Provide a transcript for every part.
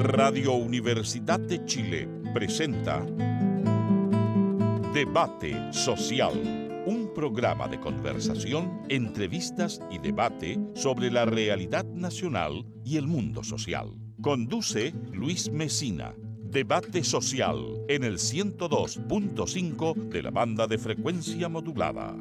Radio Universidad de Chile presenta Debate Social, un programa de conversación, entrevistas y debate sobre la realidad nacional y el mundo social. Conduce Luis Mesina. Debate Social en el 102.5 de la banda de frecuencia modulada.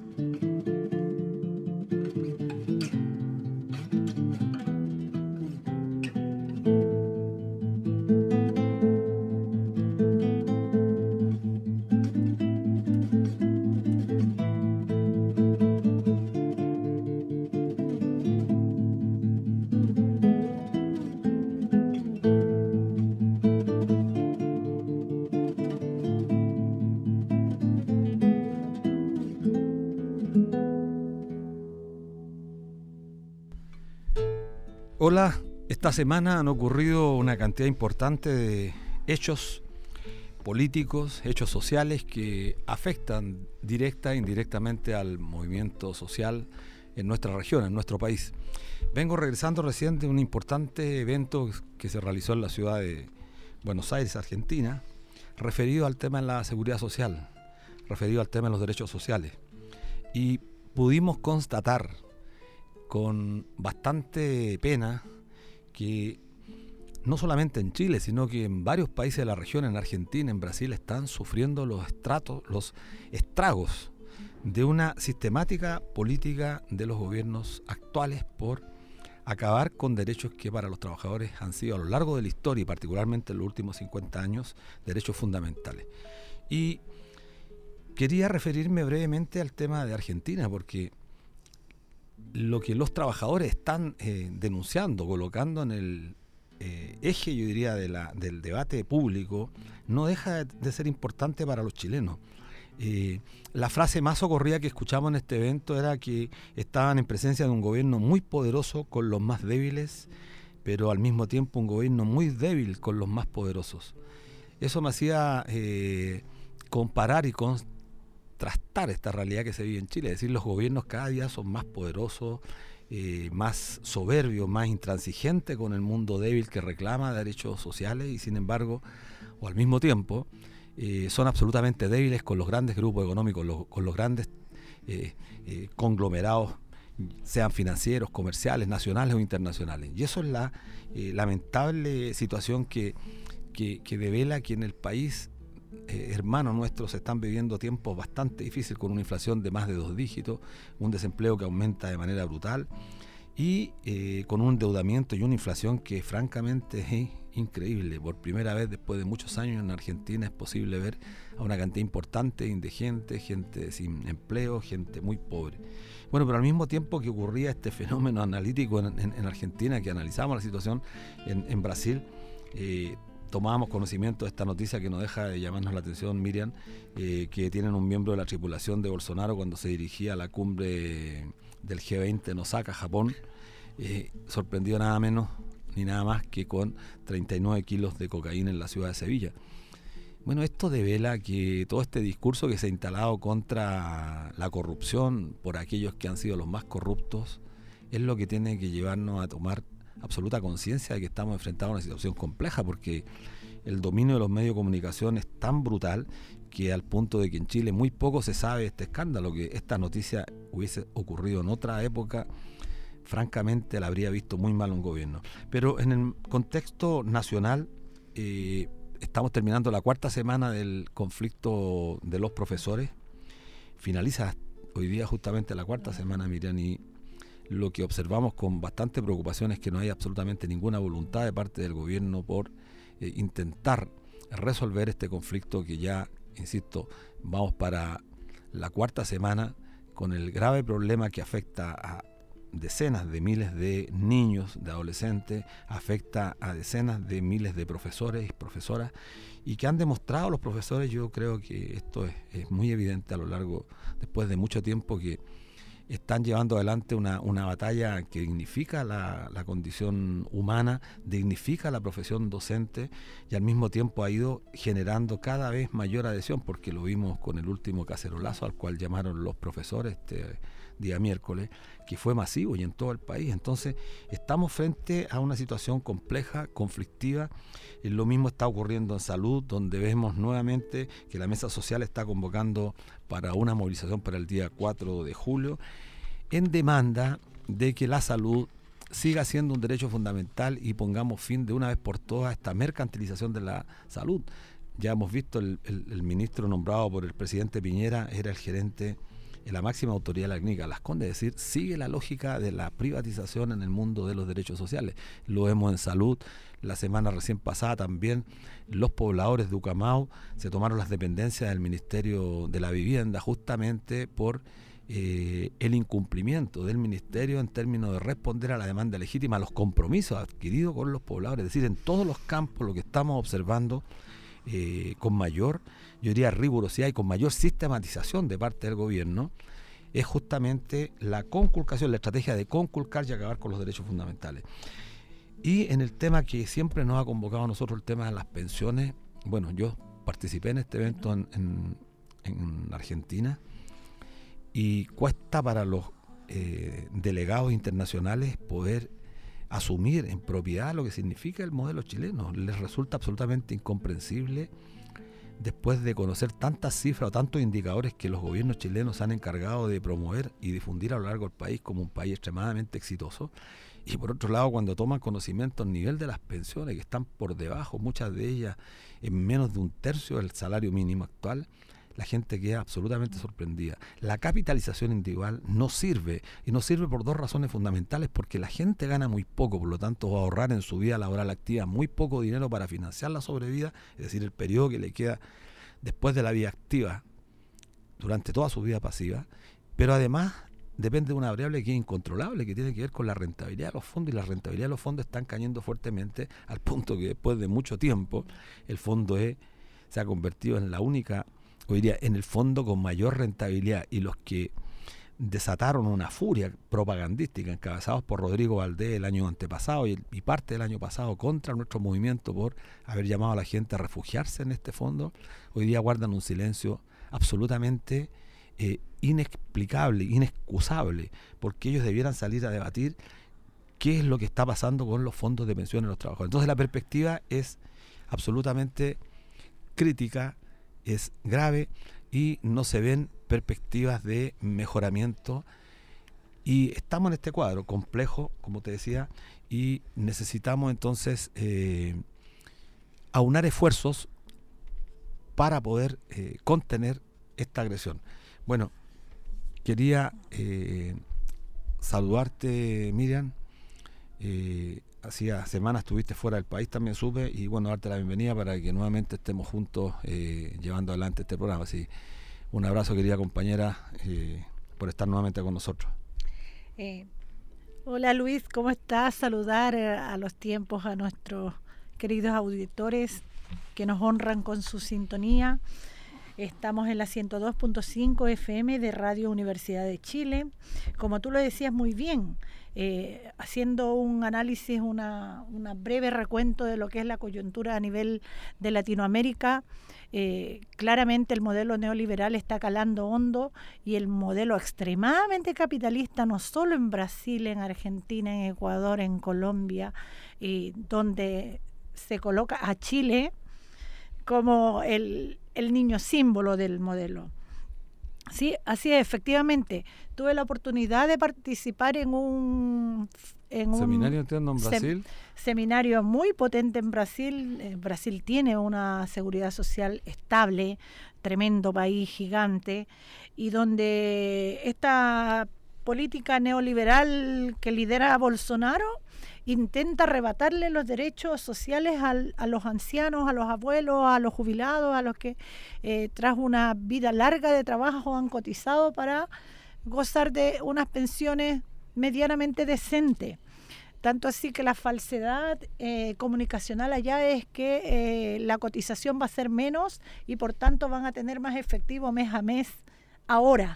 Hola, esta semana han ocurrido una cantidad importante de hechos políticos, hechos sociales que afectan directa e indirectamente al movimiento social en nuestra región, en nuestro país. Vengo regresando recién de un importante evento que se realizó en la ciudad de Buenos Aires, Argentina, referido al tema de la seguridad social, referido al tema de los derechos sociales. Y pudimos constatar con bastante pena que no solamente en Chile, sino que en varios países de la región, en Argentina, en Brasil, están sufriendo los estragos de una sistemática política de los gobiernos actuales por acabar con derechos que para los trabajadores han sido a lo largo de la historia y particularmente en los últimos 50 años, derechos fundamentales. Y quería referirme brevemente al tema de Argentina, porque lo que los trabajadores están denunciando, colocando en el eje, yo diría, del debate público, no deja de ser importante para los chilenos. La frase más socorrida que escuchamos en este evento era que estaban en presencia de un gobierno muy poderoso con los más débiles, pero al mismo tiempo un gobierno muy débil con los más poderosos. Eso me hacía comparar y contrastar esta realidad que se vive en Chile, es decir, los gobiernos cada día son más poderosos, más soberbios, más intransigentes con el mundo débil que reclama derechos sociales y sin embargo, o al mismo tiempo, son absolutamente débiles con los grandes grupos económicos, con los grandes conglomerados, sean financieros, comerciales, nacionales o internacionales. Y eso es la lamentable situación que devela que en el país hermanos nuestros están viviendo tiempos bastante difíciles con una inflación de más de 2 dígitos, un desempleo que aumenta de manera brutal y con un endeudamiento y una inflación que francamente es increíble. Por primera vez después de muchos años en Argentina es posible ver a una cantidad importante de indigentes, gente sin empleo, gente muy pobre. Bueno, pero al mismo tiempo que ocurría este fenómeno analítico en Argentina, que analizamos la situación en Brasil, tomábamos conocimiento de esta noticia que no deja de llamarnos la atención, Miriam, que tienen un miembro de la tripulación de Bolsonaro cuando se dirigía a la cumbre del G20 en Osaka, Japón, sorprendió nada menos ni nada más que con 39 kilos de cocaína en la ciudad de Sevilla. Bueno, esto devela que todo este discurso que se ha instalado contra la corrupción por aquellos que han sido los más corruptos es lo que tiene que llevarnos a tomar absoluta conciencia de que estamos enfrentados a una situación compleja, porque el dominio de los medios de comunicación es tan brutal que al punto de que en Chile muy poco se sabe de este escándalo, que esta noticia hubiese ocurrido en otra época, francamente la habría visto muy mal un gobierno. Pero en el contexto nacional, estamos terminando la 4ª semana del conflicto de los profesores, finaliza hoy día justamente la 4ª semana, Miriam, y lo que observamos con bastante preocupación es que no hay absolutamente ninguna voluntad de parte del gobierno por intentar resolver este conflicto que ya, insisto, vamos para la 4ª semana con el grave problema que afecta a decenas de miles de niños, de adolescentes, afecta a decenas de miles de profesores y profesoras y que han demostrado los profesores. Yo creo que esto es muy evidente a lo largo, después de mucho tiempo, que están llevando adelante una batalla que dignifica la condición humana, dignifica la profesión docente y al mismo tiempo ha ido generando cada vez mayor adhesión, porque lo vimos con el último cacerolazo al cual llamaron los profesores día miércoles, que fue masivo y en todo el país. Entonces estamos frente a una situación compleja, conflictiva. Lo mismo está ocurriendo en salud, donde vemos nuevamente que la mesa social está convocando para una movilización para el día 4 de julio, en demanda de que la salud siga siendo un derecho fundamental y pongamos fin de una vez por todas a esta mercantilización de la salud. Ya hemos visto el ministro nombrado por el presidente Piñera, era el gerente en la máxima autoridad de la clínica Las Condes, es decir, sigue la lógica de la privatización en el mundo de los derechos sociales. Lo vemos en salud. La semana recién pasada también los pobladores de Ucamau se tomaron las dependencias del Ministerio de la Vivienda justamente por el incumplimiento del Ministerio en términos de responder a la demanda legítima, a los compromisos adquiridos con los pobladores. Es decir, en todos los campos lo que estamos observando con mayor, yo diría, rigurosidad y con mayor sistematización de parte del gobierno, es justamente la conculcación, la estrategia de conculcar y acabar con los derechos fundamentales. Y en el tema que siempre nos ha convocado a nosotros, el tema de las pensiones, bueno, yo participé en este evento en Argentina y cuesta para los delegados internacionales poder asumir en propiedad lo que significa el modelo chileno. Les resulta absolutamente incomprensible, después de conocer tantas cifras o tantos indicadores que los gobiernos chilenos han encargado de promover y difundir a lo largo del país como un país extremadamente exitoso, y por otro lado cuando toman conocimiento al nivel de las pensiones que están por debajo, muchas de ellas en menos de un tercio del salario mínimo actual, la gente queda absolutamente sorprendida. La capitalización individual no sirve, y no sirve por dos razones fundamentales: porque la gente gana muy poco, por lo tanto va a ahorrar en su vida laboral activa muy poco dinero para financiar la sobrevida, es decir, el periodo que le queda después de la vida activa durante toda su vida pasiva, pero además depende de una variable que es incontrolable, que tiene que ver con la rentabilidad de los fondos, y la rentabilidad de los fondos están cayendo fuertemente al punto que después de mucho tiempo el fondo se ha convertido en la única, hoy día, en el fondo con mayor rentabilidad, y los que desataron una furia propagandística encabezados por Rodrigo Valdés el año antepasado y parte del año pasado contra nuestro movimiento por haber llamado a la gente a refugiarse en este fondo, hoy día guardan un silencio absolutamente inexplicable, inexcusable, porque ellos debieran salir a debatir qué es lo que está pasando con los fondos de pensiones de los trabajadores. Entonces la perspectiva es absolutamente crítica, es grave, y no se ven perspectivas de mejoramiento, y estamos en este cuadro complejo, como te decía, y necesitamos entonces aunar esfuerzos para poder contener esta agresión. Bueno, quería saludarte, Miriam. Hacía semanas estuviste fuera del país, también supe, y bueno, darte la bienvenida para que nuevamente estemos juntos llevando adelante este programa. Así, un abrazo, querida compañera, por estar nuevamente con nosotros. Hola Luis, ¿cómo estás? Saludar a los tiempos a nuestros queridos auditores que nos honran con su sintonía. Estamos en la 102.5 FM de Radio Universidad de Chile. Como tú lo decías muy bien, haciendo un análisis, una breve recuento de lo que es la coyuntura a nivel de Latinoamérica, claramente el modelo neoliberal está calando hondo, y el modelo extremadamente capitalista, no solo en Brasil, en Argentina, en Ecuador, en Colombia, donde se coloca a Chile como el niño símbolo del modelo. Sí, así es, efectivamente. Tuve la oportunidad de participar en un seminario, entiendo, en Brasil. Seminario muy potente en Brasil. Brasil tiene una seguridad social estable, tremendo país, gigante, y donde esta política neoliberal que lidera Bolsonaro intenta arrebatarle los derechos sociales a los ancianos, a los abuelos, a los jubilados, a los que tras una vida larga de trabajo han cotizado para gozar de unas pensiones medianamente decentes. Tanto así que la falsedad comunicacional allá es que la cotización va a ser menos y por tanto van a tener más efectivo mes a mes ahora.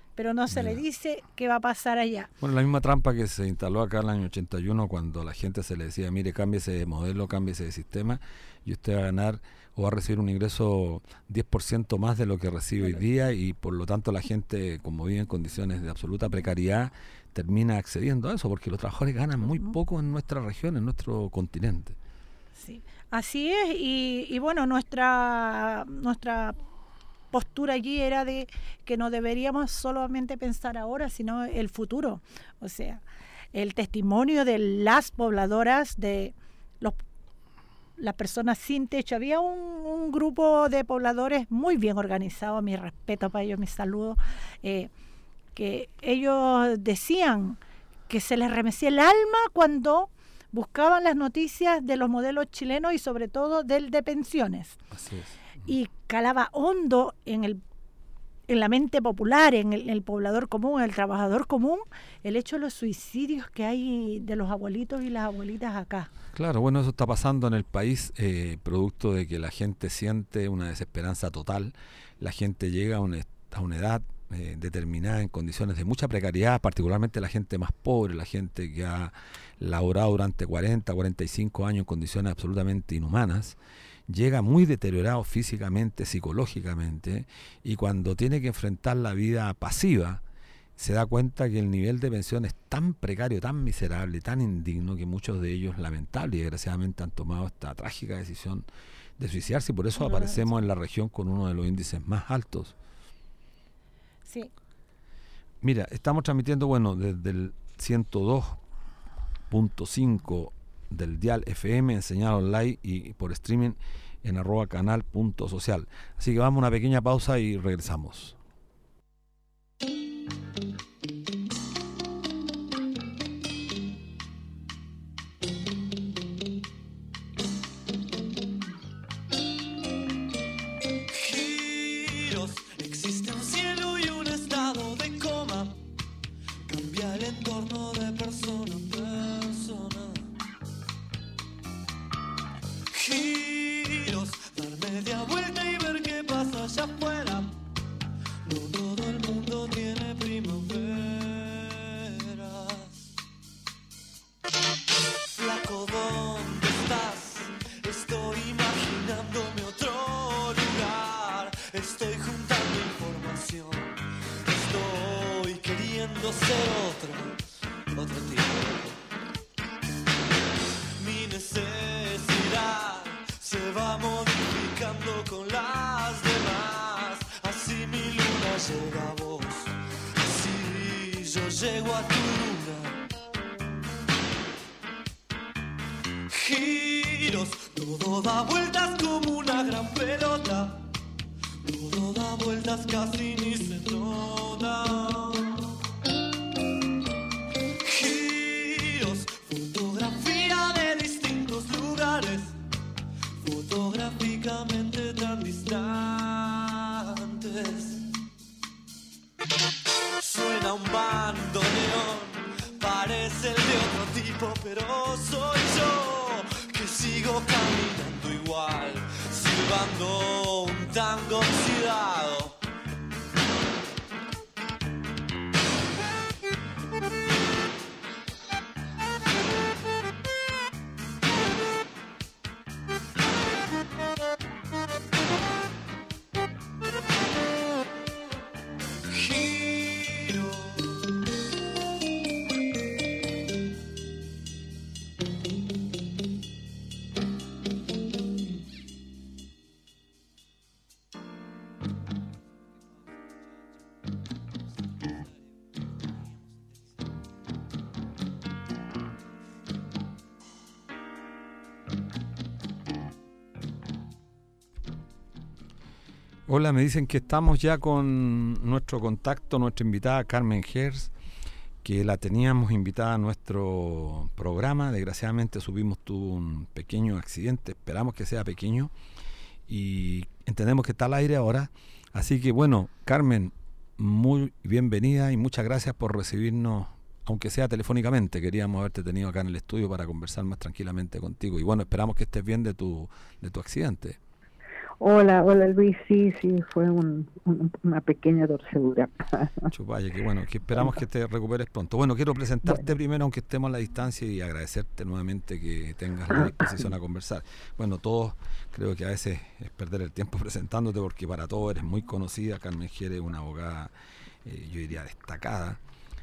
pero no se le dice qué va a pasar allá. Bueno, la misma trampa que se instaló acá en el año 81, cuando a la gente se le decía, mire, cámbiese de modelo, cámbiese de sistema, y usted va a ganar o va a recibir un ingreso 10% más de lo que recibe hoy día, y por lo tanto la gente, como vive en condiciones de absoluta precariedad, termina accediendo a eso, porque los trabajadores ganan muy poco en nuestra región, en nuestro continente. Sí, así es, y bueno, nuestra postura allí era de que no deberíamos solamente pensar ahora, sino el futuro. O sea, el testimonio de las pobladoras, de las personas sin techo. Había un grupo de pobladores muy bien organizado, mi respeto para ellos, mis saludos, que ellos decían que se les remecía el alma cuando buscaban las noticias de los modelos chilenos y sobre todo del de pensiones. Así es. Y calaba hondo en la mente popular, en el poblador común, en el trabajador común, el hecho de los suicidios que hay de los abuelitos y las abuelitas acá. Claro, bueno, eso está pasando en el país, producto de que la gente siente una desesperanza total. La gente llega a una edad determinada en condiciones de mucha precariedad, particularmente la gente más pobre, la gente que ha laborado durante 40, 45 años en condiciones absolutamente inhumanas. Llega muy deteriorado físicamente, psicológicamente, y cuando tiene que enfrentar la vida pasiva, se da cuenta que el nivel de pensión es tan precario, tan miserable, tan indigno, que muchos de ellos, lamentable y desgraciadamente, han tomado esta trágica decisión de suicidarse, y por eso aparecemos en la región con uno de los índices más altos. Sí. Mira, estamos transmitiendo, bueno, desde el 102.5 del dial FM, en señal online y por streaming en @canal.social. Así que vamos a una pequeña pausa y regresamos. Giros, existe un cielo y un estado de coma. Cambia el entorno de persona a persona. Giros, dar media vuelta y ver qué pasa allá afuera. No todo el mundo tiene primaveras. Flaco, ¿dónde estás? Estoy imaginándome otro lugar. Estoy juntando información. Estoy queriendo ser otro tipo. Mi necesidad se va modificando con las demás. Así mi luna llega a vos. Así yo llego a tu luna. Giros, todo da vueltas como una gran pelota. Todo da vueltas, casi ni se nota. Giros, fotografía de distintos lugares, fotográficamente tan distantes. Suena un bandoneón, parece el de otro tipo, pero soy yo que sigo caminando igual, silbando un tango oxidado. Hola, me dicen que estamos ya con nuestro contacto, nuestra invitada Carmen Gers, que la teníamos invitada a nuestro programa. Desgraciadamente tuvo un pequeño accidente, esperamos que sea pequeño, y entendemos que está al aire ahora. Así que bueno, Carmen, muy bienvenida y muchas gracias por recibirnos, aunque sea telefónicamente. Queríamos haberte tenido acá en el estudio para conversar más tranquilamente contigo, y bueno, esperamos que estés bien de tu accidente. Hola Luis, sí, fue una pequeña torcedura. Chupaya, que bueno, que esperamos que te recuperes pronto. Bueno, quiero presentarte primero, aunque estemos a la distancia, y agradecerte nuevamente que tengas la disposición a conversar. Bueno, todos creo que a veces es perder el tiempo presentándote, porque para todos eres muy conocida. Carmen Jerez es una abogada, yo diría, destacada,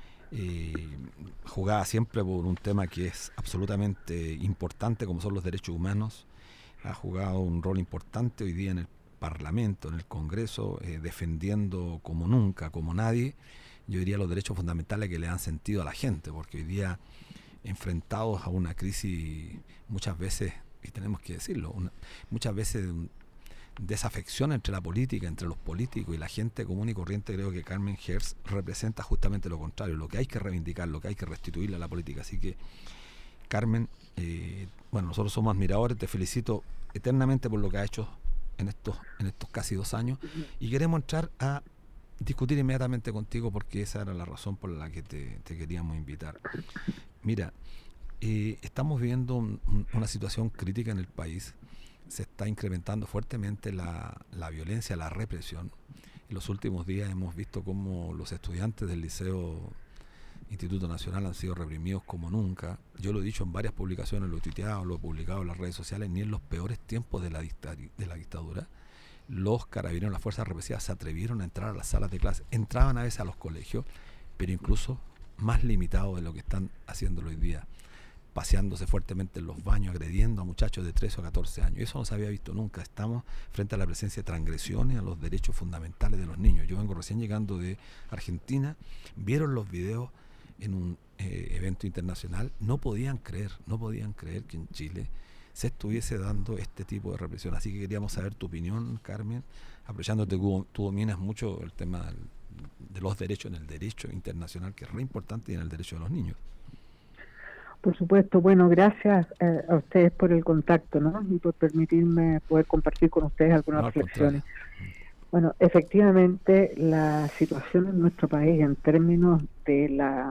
jugada siempre por un tema que es absolutamente importante, como son los derechos humanos. Ha jugado un rol importante hoy día en el Parlamento, en el Congreso, defendiendo como nunca, como nadie, yo diría, los derechos fundamentales que le dan sentido a la gente, porque hoy día, enfrentados a una crisis muchas veces, y tenemos que decirlo, muchas veces de desafección entre la política, entre los políticos y la gente común y corriente, creo que Carmen Jerez representa justamente lo contrario, lo que hay que reivindicar, lo que hay que restituirle a la política. Así que, Carmen, bueno, nosotros somos admiradores, te felicito eternamente por lo que has hecho en estos casi 2 años, y queremos entrar a discutir inmediatamente contigo, porque esa era la razón por la que te queríamos invitar. Mira, estamos viviendo una situación crítica en el país. Se está incrementando fuertemente la violencia, la represión. En los últimos días hemos visto cómo los estudiantes del Liceo Instituto Nacional han sido reprimidos como nunca. Yo lo he dicho en varias publicaciones, lo he tuiteado, lo he publicado en las redes sociales. Ni en los peores tiempos de la dictadura los carabineros, las fuerzas represivas, se atrevieron a entrar a las salas de clase. Entraban a veces a los colegios, pero incluso más limitados de lo que están haciendo hoy día, paseándose fuertemente en los baños, agrediendo a muchachos de 13 o 14 años. Eso no se había visto nunca. Estamos frente a la presencia de transgresiones a los derechos fundamentales de los niños. Yo vengo recién llegando de Argentina, vieron los videos en un evento internacional, no podían creer que en Chile se estuviese dando este tipo de represión. Así que queríamos saber tu opinión, Carmen, aprovechando que tú dominas mucho el tema de los derechos en el derecho internacional, que es re importante, y en el derecho de los niños. Por supuesto, bueno, gracias a ustedes por el contacto, ¿no? Y por permitirme poder compartir con ustedes algunas reflexiones. Bueno, efectivamente, la situación en nuestro país en términos de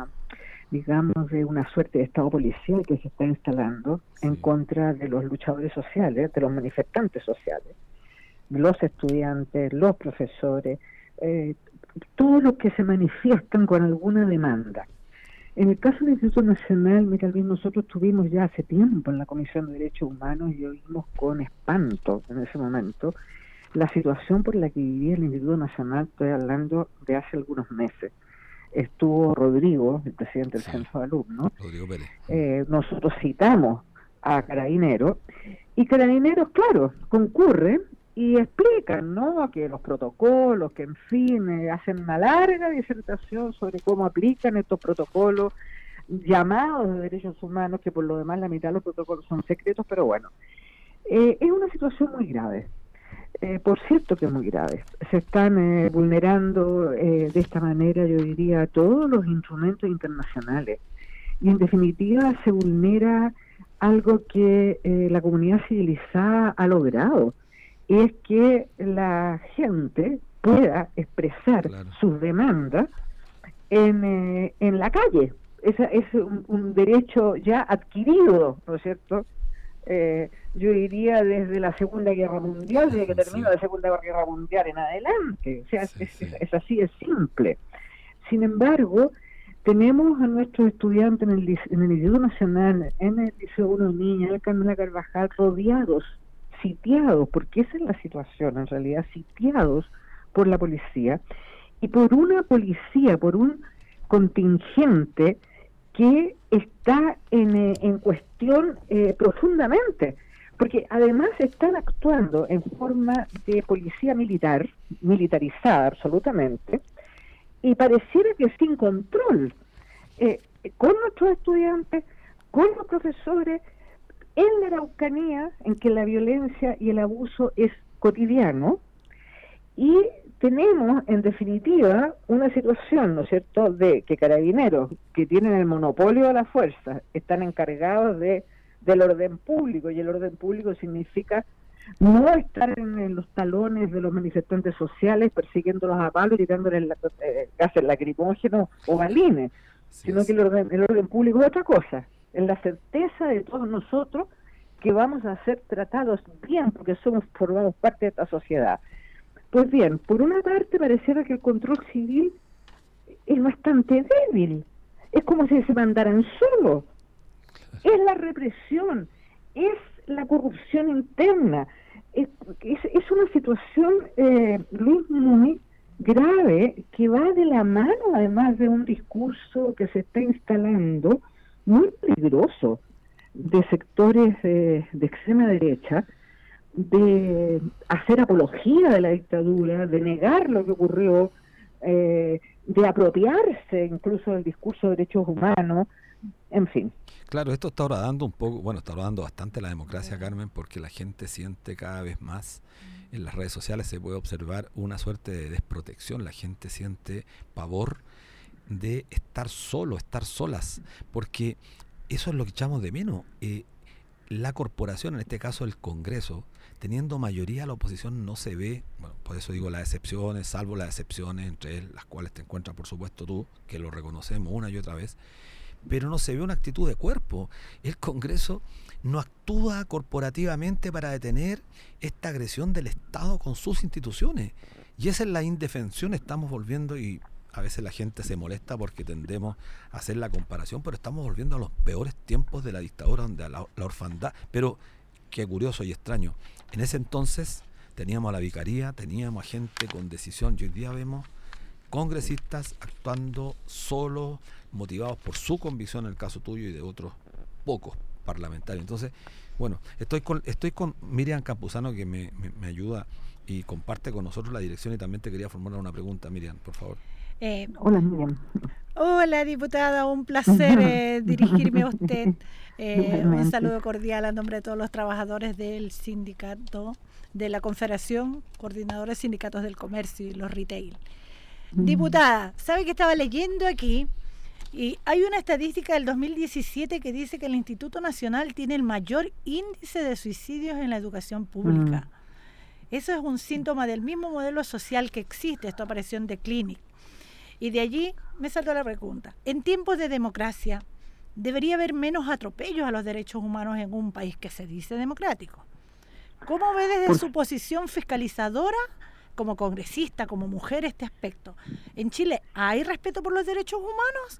de una suerte de estado policial que se está instalando en contra de los luchadores sociales, de los manifestantes sociales, los estudiantes, los profesores, todos los que se manifiestan con alguna demanda. En el caso del Instituto Nacional, mira, nosotros estuvimos ya hace tiempo en la Comisión de Derechos Humanos y oímos con espanto en ese momento la situación por la que vivía el Instituto Nacional. Estoy hablando de hace algunos meses. Estuvo Rodrigo, el presidente del Centro de Alumnos. Rodrigo Pérez. Nosotros citamos a Carabineros, y Carabineros, claro, concurren y explican, ¿no?, que los protocolos, que en fin, hacen una larga disertación sobre cómo aplican estos protocolos llamados de derechos humanos, que por lo demás la mitad de los protocolos son secretos, pero bueno, es una situación muy grave. Por cierto que es muy grave. Se están vulnerando de esta manera, yo diría, todos los instrumentos internacionales, y en definitiva se vulnera algo que la comunidad civilizada ha logrado, y es que la gente pueda expresar sus demandas en la calle. Es un derecho ya adquirido, ¿no es cierto? Yo diría desde la Segunda Guerra Mundial, desde que terminó la Segunda Guerra Mundial en adelante. O sea, es así de simple. Sin embargo, tenemos a nuestros estudiantes en el Instituto Nacional, en el Liceo 1 Niña, en el Carmela Carvajal, rodeados, sitiados, porque esa es la situación en realidad, sitiados por la policía, y por una policía, por un contingente que está en cuestión profundamente, porque además están actuando en forma de policía militar, militarizada absolutamente, y pareciera que sin control, con nuestros estudiantes, con los profesores, en la Araucanía, en que la violencia y el abuso es cotidiano, y tenemos, en definitiva, una situación, ¿no es cierto?, de que Carabineros, que tienen el monopolio de la fuerza, están encargados del orden público, y el orden público significa no estar en los talones de los manifestantes sociales persiguiéndolos a palos y tirándoles gases lacrimógenos o balines, sino que el orden público es otra cosa. Es la certeza de todos nosotros que vamos a ser tratados bien porque formamos parte de esta sociedad. Pues bien, por una parte pareciera que el control civil es bastante débil, es como si se mandaran solos, es la represión, es la corrupción interna, es una situación, Luis, muy grave, que va de la mano además de un discurso que se está instalando muy peligroso de sectores de extrema derecha, de hacer apología de la dictadura, de negar lo que ocurrió, de apropiarse incluso del discurso de derechos humanos, en fin. Claro, esto está horadando un poco, bueno, está horadando bastante la democracia, Carmen, porque la gente siente cada vez más, en las redes sociales se puede observar una suerte de desprotección, la gente siente pavor de estar solo, estar solas, porque eso es lo que echamos de menos. La corporación, en este caso el Congreso, teniendo mayoría la oposición no se ve, bueno, por eso digo las excepciones, salvo las excepciones, entre las cuales te encuentras por supuesto tú, que lo reconocemos una y otra vez, pero no se ve una actitud de cuerpo. El Congreso no actúa corporativamente para detener esta agresión del Estado con sus instituciones, y esa es la indefensión. Estamos volviendo, y a veces la gente se molesta porque tendemos a hacer la comparación, pero estamos volviendo a los peores tiempos de la dictadura, donde la orfandad, pero qué curioso y extraño, en ese entonces teníamos a la vicaría, teníamos a gente con decisión, y hoy día vemos congresistas actuando solos, motivados por su convicción, en el caso tuyo y de otros pocos parlamentarios. Entonces, bueno, estoy con Miriam Campuzano, que me ayuda y comparte con nosotros la dirección, y también te quería formular una pregunta, Miriam, por favor. Hola, Miriam. Hola, diputada, un placer dirigirme a usted. Un saludo cordial a nombre de todos los trabajadores del sindicato, de la Confederación, coordinadores sindicatos del comercio y los retail. Diputada, ¿sabe que estaba leyendo aquí? Y hay una estadística del 2017 que dice que el Instituto Nacional tiene el mayor índice de suicidios en la educación pública. Eso es un síntoma del mismo modelo social que existe. Esto apareció en The Clinic. Y de allí me saltó la pregunta. En tiempos de democracia, ¿debería haber menos atropellos a los derechos humanos en un país que se dice democrático? ¿Cómo ve desde su posición fiscalizadora, como congresista, como mujer, este aspecto? ¿En Chile hay respeto por los derechos humanos?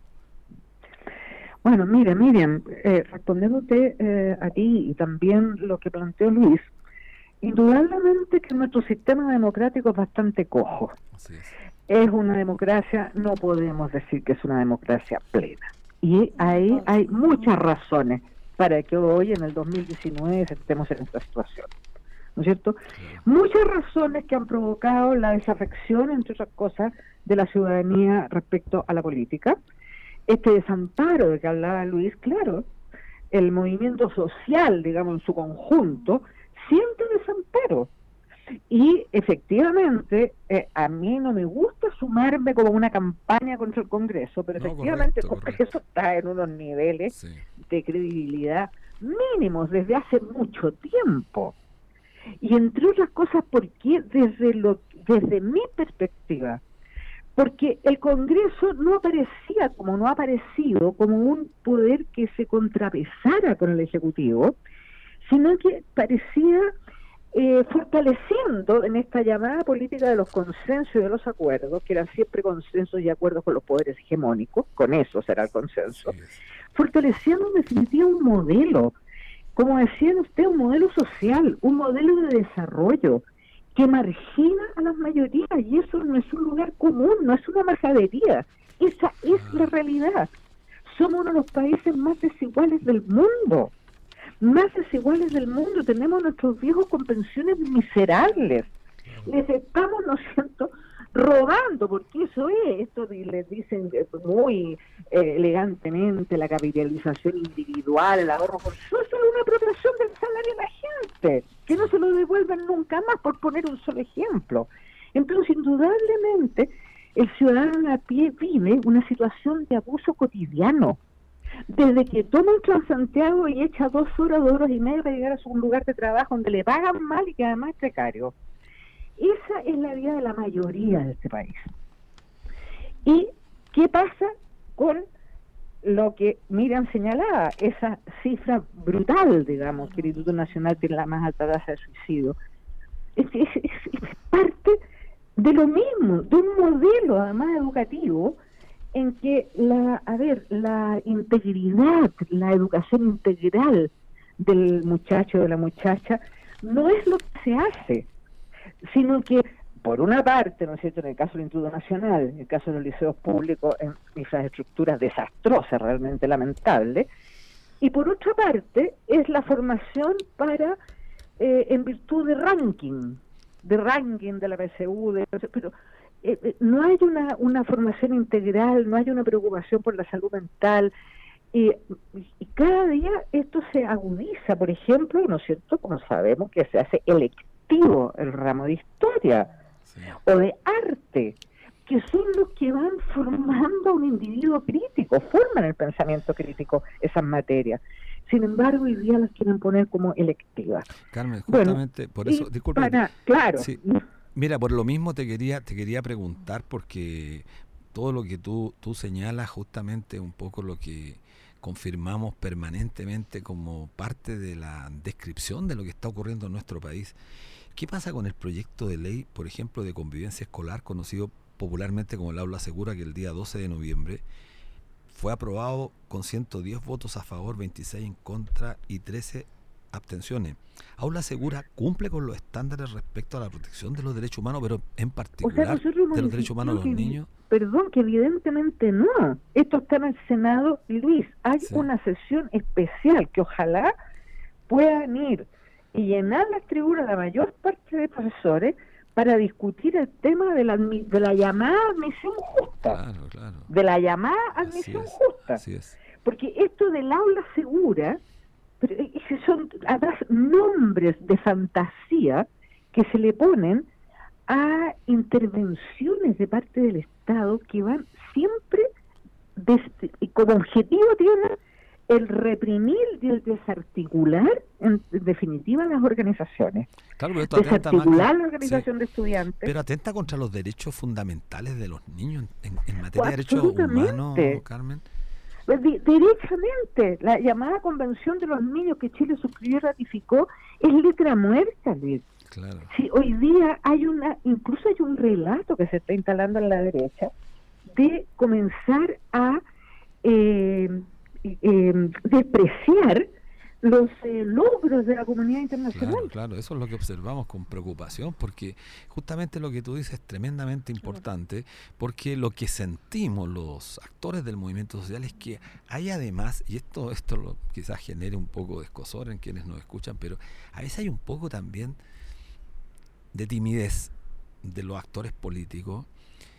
Bueno, mira, Miriam, respondiéndote a ti y también lo que planteó Luis, indudablemente que nuestro sistema democrático es bastante cojo. Así es. Es una democracia, no podemos decir que es una democracia plena. Y ahí hay muchas razones para que hoy, en el 2019, estemos en esta situación, ¿no es cierto? Muchas razones que han provocado la desafección, entre otras cosas, de la ciudadanía respecto a la política. Este desamparo de que hablaba Luis, claro, el movimiento social, digamos, en su conjunto, siente desamparo. Y efectivamente, a mí no me gusta sumarme como una campaña contra el Congreso, pero efectivamente el Congreso está en unos niveles de credibilidad mínimos desde hace mucho tiempo. Y entre otras cosas, ¿por qué? Desde mi perspectiva, porque el Congreso no aparecía, como no ha aparecido, como un poder que se contrapesara con el Ejecutivo, sino que parecía fortaleciendo en esta llamada política de los consensos y de los acuerdos, que eran siempre consensos y acuerdos con los poderes hegemónicos, con eso será el consenso, fortaleciendo en definitiva un modelo, como decían ustedes, un modelo social, un modelo de desarrollo que margina a las mayorías, y eso no es un lugar común, no es una majadería, esa es la realidad. Somos uno de los países más desiguales del mundo. Tenemos nuestros viejos con pensiones miserables, les estamos, ¿no es cierto?, robando, porque eso es, esto les dicen muy elegantemente, la capitalización individual, el ahorro forzoso, es una apropiación del salario de la gente, que no se lo devuelven nunca más, por poner un solo ejemplo. Entonces, indudablemente, el ciudadano a pie vive una situación de abuso cotidiano. Desde que toma un Transantiago y echa 2 horas y media para llegar a su lugar de trabajo, donde le pagan mal y que además es precario. Esa es la vida de la mayoría de este país. ¿Y qué pasa con lo que Miriam señalaba, esa cifra brutal, digamos, que el Instituto Nacional tiene la más alta tasa de suicidio, es parte de lo mismo, de un modelo además educativo en que la integridad, la educación integral del muchacho o de la muchacha no es lo que se hace, sino que por una parte, ¿no es cierto?, en el caso del Instituto Nacional, en el caso de los liceos públicos, en infraestructuras desastrosas, realmente lamentables, y por otra parte es la formación para en virtud de ranking de la PSU, pero no hay una formación integral, no hay una preocupación por la salud mental, y cada día esto se agudiza. Por ejemplo, ¿no es cierto?, como sabemos que se hace electivo el ramo de historia, sí, o de arte, que son los que van formando a un individuo crítico, forman el pensamiento crítico esas materias. Sin embargo, hoy día las quieren poner como electivas. Carmen, justamente por eso, disculpe. Claro. Sí, mira, por lo mismo te quería preguntar, porque todo lo que tú señalas justamente un poco lo que confirmamos permanentemente como parte de la descripción de lo que está ocurriendo en nuestro país. ¿Qué pasa con el proyecto de ley, por ejemplo, de convivencia escolar, conocido popularmente como el Aula Segura, que el día 12 de noviembre fue aprobado con 110 votos a favor, 26 en contra y 13 abstenciones? Aula Segura cumple con los estándares respecto a la protección de los derechos humanos, pero en particular de los derechos humanos de los niños. Perdón, que evidentemente no. Esto está en el Senado, Luis. Hay una sesión especial que ojalá puedan ir y llenar las tribunas la mayor parte de profesores para discutir el tema de la llamada admisión justa. Claro. De la llamada admisión justa. Así es. Porque esto del aula segura, son además nombres de fantasía que se le ponen a intervenciones de parte del Estado que van siempre como objetivo tienen el reprimir y el desarticular en definitiva las organizaciones. Claro, pero esto desarticular la organización de estudiantes. Pero atenta contra los derechos fundamentales de los niños en materia de derechos humanos, Carmen. Derechamente, la llamada Convención de los Niños que Chile suscribió y ratificó es letra muerta, Luis. Claro. Sí, hoy día incluso hay un relato que se está instalando en la derecha de comenzar a despreciar los logros de la comunidad internacional. Claro, eso es lo que observamos con preocupación, porque justamente lo que tú dices es tremendamente importante, porque lo que sentimos los actores del movimiento social es que hay además, y esto quizás genere un poco de escozor en quienes nos escuchan, pero a veces hay un poco también de timidez de los actores políticos.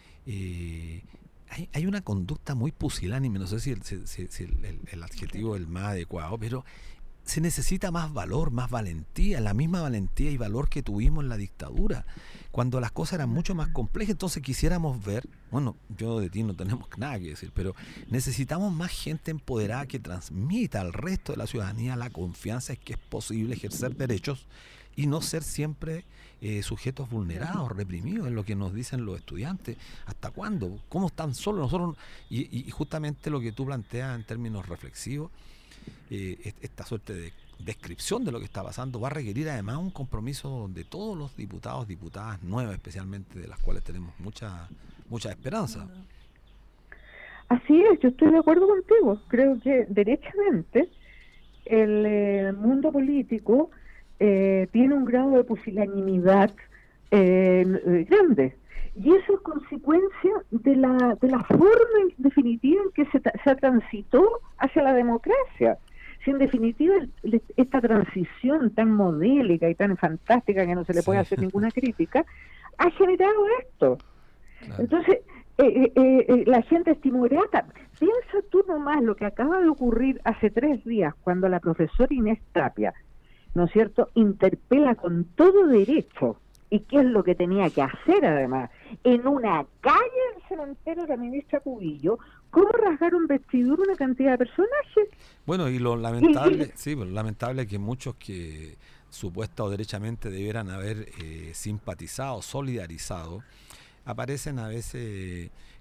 Hay una conducta muy pusilánime, no sé si el adjetivo es el más adecuado, pero se necesita más valor, más valentía, la misma valentía y valor que tuvimos en la dictadura, cuando las cosas eran mucho más complejas. Entonces quisiéramos ver, bueno, yo de ti no tenemos nada que decir, pero necesitamos más gente empoderada que transmita al resto de la ciudadanía la confianza en que es posible ejercer derechos y no ser siempre sujetos vulnerados, reprimidos, es lo que nos dicen los estudiantes. ¿Hasta cuándo? ¿Cómo están solos? Nosotros y justamente lo que tú planteas en términos reflexivos, esta suerte de descripción de lo que está pasando va a requerir además un compromiso de todos los diputados, diputadas nuevas especialmente, de las cuales tenemos mucha esperanza. Así es, yo estoy de acuerdo contigo. Creo que derechamente el mundo político tiene un grado de pusilanimidad grande, y eso es consecuencia de la forma en definitiva en que se transitó hacia la democracia. Si en definitiva esta transición tan modélica y tan fantástica que no se le puede hacer ninguna crítica ha generado esto. Claro. Entonces la gente es timorata. Piensa tú nomás lo que acaba de ocurrir hace 3 días cuando la profesora Inés Tapia, ¿no es cierto?, interpela con todo derecho, y qué es lo que tenía que hacer además, en una calle del cementerio de la ministra Cubillo, cómo rasgaron vestidura una cantidad de personajes. Bueno, y lo lamentable, lamentable que muchos que supuesta o derechamente debieran haber simpatizado, solidarizado, aparecen a veces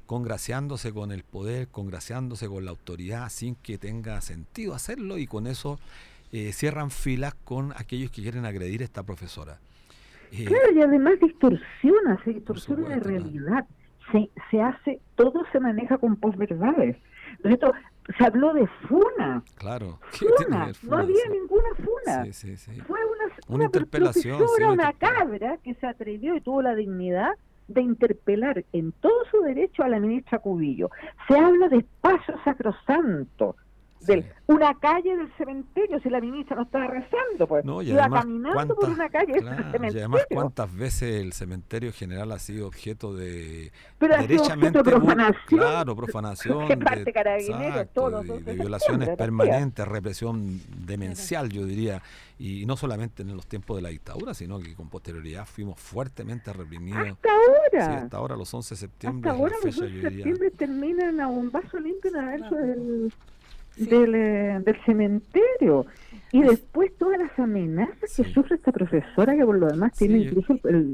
congraciándose con el poder, congraciándose con la autoridad sin que tenga sentido hacerlo, y con eso cierran filas con aquellos que quieren agredir a esta profesora. Claro, y además distorsiona la realidad. Se hace, todo se maneja con posverdades. Entonces, se habló de funa. Claro. Funa. No había ninguna funa. Sí. Fue una interpelación. Profesora, una cabra que se atrevió y tuvo la dignidad de interpelar en todo su derecho a la ministra Cubillo. Se habla de espacio sacrosanto. Una calle del cementerio, si la ministra no estaba rezando, pues no, iba caminando por una calle del cementerio. Y además, ¿cuántas veces el cementerio general ha sido objeto de derechamente profanación? Profanación, de violaciones permanentes, represión demencial, yo diría, y no solamente en los tiempos de la dictadura, sino que con posterioridad fuimos fuertemente reprimidos. Hasta ahora. Sí, hasta ahora, los 11 de septiembre. Hasta ahora, los 11 de septiembre terminan a un vaso limpio adentro del cementerio, y después todas las amenazas que sufre esta profesora, que por lo demás tiene incluso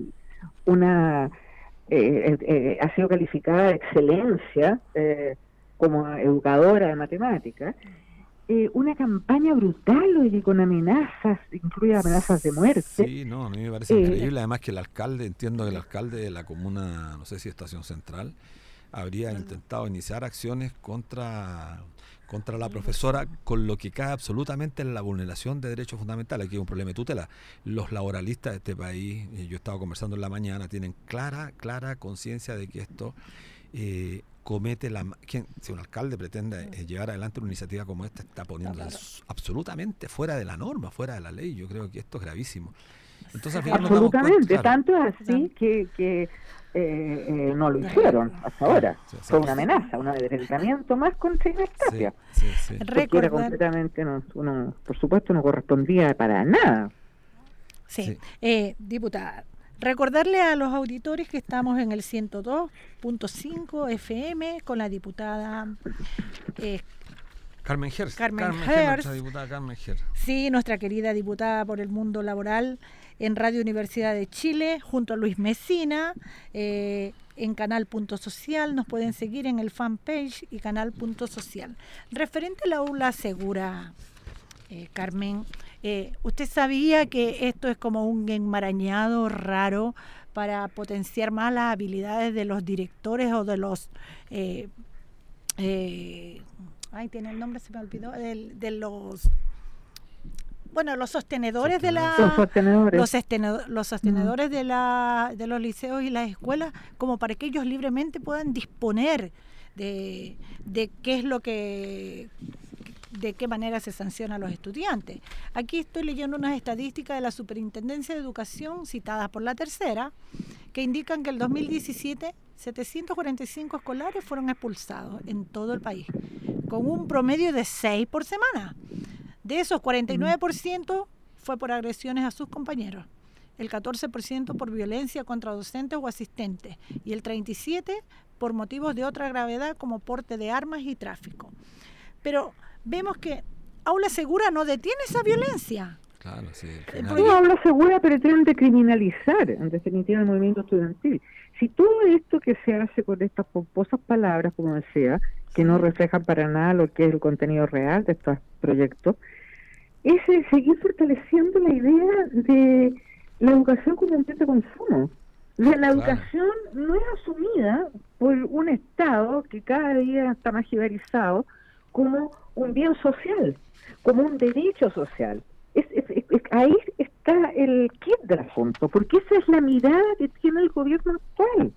ha sido calificada de excelencia como educadora de matemáticas, una campaña brutal, oye, con amenazas, incluye amenazas de muerte. Sí, no, a mí me parece increíble, además que entiendo que el alcalde de la comuna, no sé si Estación Central, habría intentado iniciar acciones contra la profesora, con lo que cae absolutamente en la vulneración de derechos fundamentales. Aquí hay un problema de tutela. Los laboralistas de este país, yo he estado conversando en la mañana, tienen clara conciencia de que esto comete si un alcalde pretende llevar adelante una iniciativa como esta, está poniéndose absolutamente fuera de la norma, fuera de la ley. Yo creo que esto es gravísimo. Entonces, al final absolutamente, tanto es así que no lo hicieron hasta ahora. Fue una amenaza, un amedrentamiento más contra Inés Tapia. Porque era completamente, por supuesto, no correspondía para nada. Diputada, recordarle a los auditores que estamos en el 102.5 FM con la diputada Carmen Hertz, nuestra diputada Carmen Hertz. Sí, nuestra querida diputada por el mundo laboral en Radio Universidad de Chile, junto a Luis Mesina, en Canal Punto Social. Nos pueden seguir en el fanpage y Canal Punto Social. Referente al aula segura, Carmen, ¿usted sabía que esto es como un enmarañado raro para potenciar más las habilidades de los directores o de los... tiene el nombre, se me olvidó, de los... Bueno, los sostenedores de los sostenedores de los liceos y las escuelas, como para que ellos libremente puedan disponer de qué es lo que, de qué manera se sanciona a los estudiantes. Aquí estoy leyendo unas estadísticas de la Superintendencia de Educación citadas por la Tercera, que indican que en el 2017 745 escolares fueron expulsados en todo el país, con un promedio de 6 por semana. De esos, 49% fue por agresiones a sus compañeros, el 14% por violencia contra docentes o asistentes y el 37% por motivos de otra gravedad como porte de armas y tráfico. Pero vemos que Aula Segura no detiene esa violencia. Claro, sí. Aula Segura pretende criminalizar, en definitiva, el movimiento estudiantil. Si todo esto que se hace con estas pomposas palabras, como decía, que no reflejan para nada lo que es el contenido real de estos proyectos, es seguir fortaleciendo la idea de la educación como un bien de consumo. La educación no es asumida por un Estado que cada día está más jibarizado como un bien social, como un derecho social. Ahí está el kit del asunto, porque esa es la mirada que tiene el gobierno actual.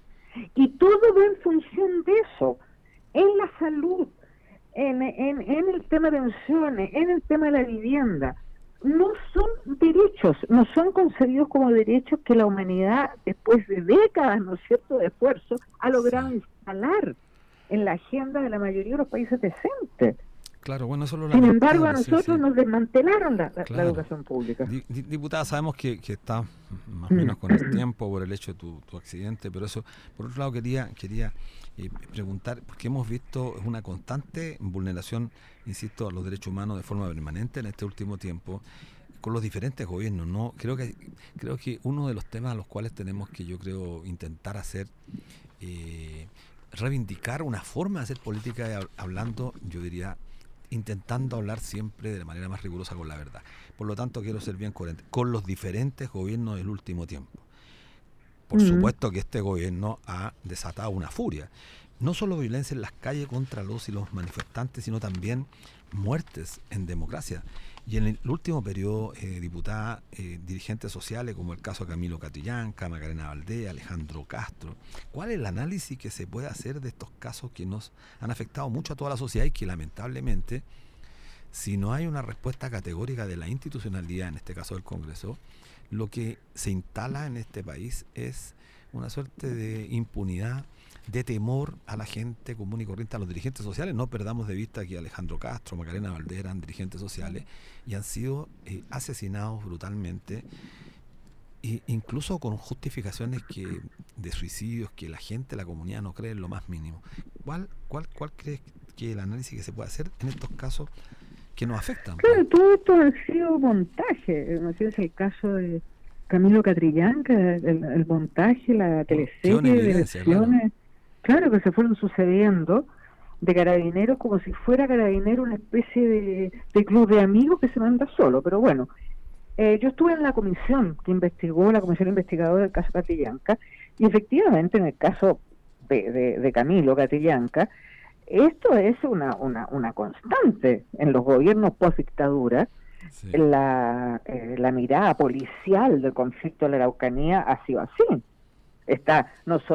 Y todo va en función de eso, en la salud, en el tema de pensiones, en el tema de la vivienda. No son derechos, no son concebidos como derechos que la humanidad, después de décadas, ¿no es cierto?, de esfuerzo, ha logrado instalar en la agenda de la mayoría de los países decentes. Claro, bueno, eso lo Sin embargo, a nosotros nos desmantelaron la educación pública. Diputada, sabemos que está más o menos con el tiempo por el hecho de tu accidente, pero eso, por otro lado, quería preguntar, porque hemos visto una constante vulneración, insisto, a los derechos humanos de forma permanente en este último tiempo, con los diferentes gobiernos, ¿no? Creo que uno de los temas a los cuales tenemos que, yo creo, intentar hacer reivindicar una forma de hacer política hablando, yo diría, intentando hablar siempre de la manera más rigurosa con la verdad. Por lo tanto, quiero ser bien coherente con los diferentes gobiernos del último tiempo. Por supuesto que este gobierno ha desatado una furia. No solo violencia en las calles contra los y los manifestantes, sino también muertes en democracia. Y en el último periodo, diputadas, dirigentes sociales, como el caso de Camilo Catrillanca, Macarena Valdés, Alejandro Castro. ¿Cuál es el análisis que se puede hacer de estos casos que nos han afectado mucho a toda la sociedad y que lamentablemente, si no hay una respuesta categórica de la institucionalidad, en este caso del Congreso, lo que se instala en este país es una suerte de impunidad, de temor a la gente común y corriente, a los dirigentes sociales? No perdamos de vista que Alejandro Castro, Macarena Valdés eran dirigentes sociales y han sido asesinados brutalmente, e incluso con justificaciones de suicidios que la gente, la comunidad no cree en lo más mínimo. ¿Cuál crees que el análisis que se puede hacer en estos casos que nos afectan? Claro, todo esto ha sido montaje. ¿No es el caso de Camilo Catrillanca, el montaje, la teleserie de elecciones? Claro, que se fueron sucediendo de Carabineros como si fuera Carabineros una especie de club de amigos que se manda solo. Pero bueno, yo estuve en la comisión que investigó, la comisión investigadora del caso Catrillanca, y efectivamente en el caso de Camilo Catrillanca, esto es una constante en los gobiernos post-dictadura. Sí. La mirada policial del conflicto de la Araucanía ha sido así. Está